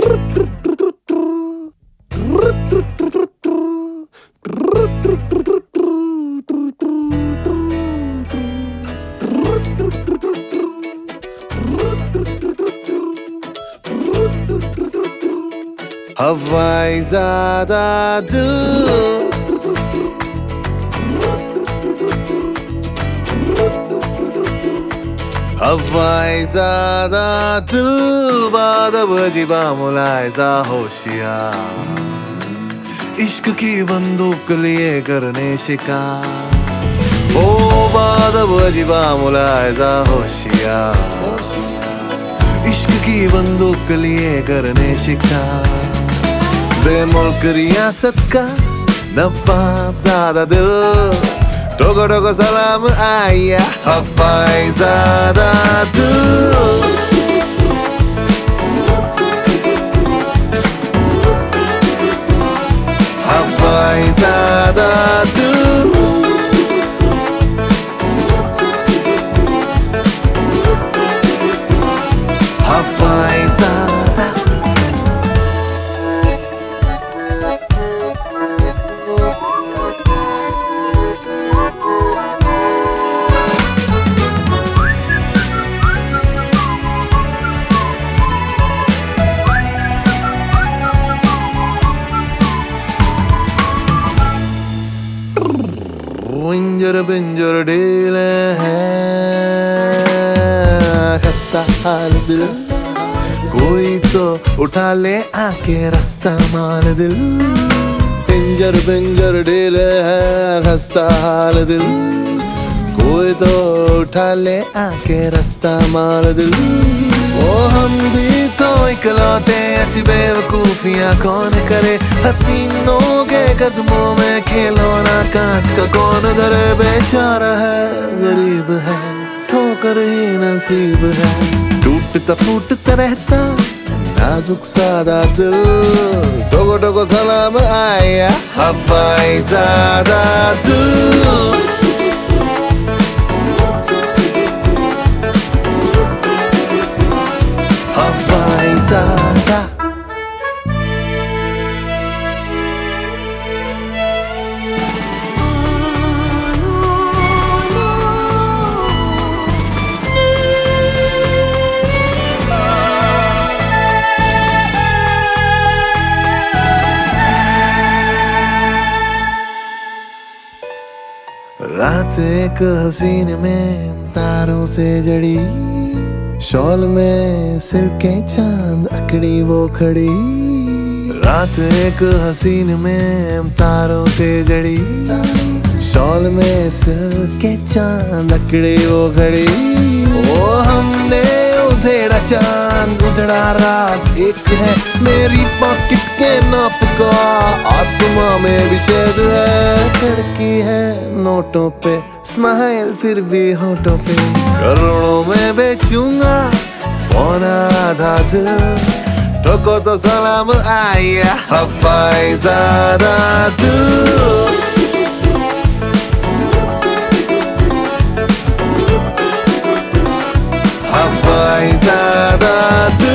हवाई ज़्यादा दिल हवाई ज़्यादा दिल बाद बजीबा मुलायजा होशियार इश्क की बंदूक लिए करने शिकार ओ बाद बजीबा मुलायजा होशियार इश्क की बंदूक लिए करने शिकार बेमुल्क रियासत का नवाब ज़्यादा दिल टोको टोको सलाम आया हवाई ज़्यादा दिल हवाई ज़्यादा दिल हवाई ज़्यादा इंजर बिंजर ढील है खस्ता हाल दिल कोई तो उठा ले आके रास्ता मार दिल इंजर बिंजर ढील है खस्ता हाल दिल कोई तो उठा ले आके रास्ता मार दिल ओ हम भी तो इकलौते ऐसी बेवकूफियां कौन करे हसीनों के कदमों में खिलौना कांच का कौन करे बेचारा है गरीब है ठोकर ही नसीब है टूटता फूटता रहता नाजुक सादा दिल टोको टोको सलाम आया हवाई ज़्यादा दिल हवाई ज़्यादा रात एक हसीन में तारों से जड़ी शॉल में सिल्के चांद अकड़ी वो खड़ी रात एक हसीन में तारों से जड़ी शॉल में सिल्के चांद अकड़ी वो खड़ी ओ हमने उधेड़ा चांद उधड़ा राज एक है मेरी पॉकेट के नाप का आसमां में भी छेद है खिड़की है नोटों पे स्माइल फिर भी होठों पे करोड़ों में बेचूंगा पौना आधा दिल ठोको तो सलाम आया हवाई ज़्यादा दिल हवाई ज़्यादा दिल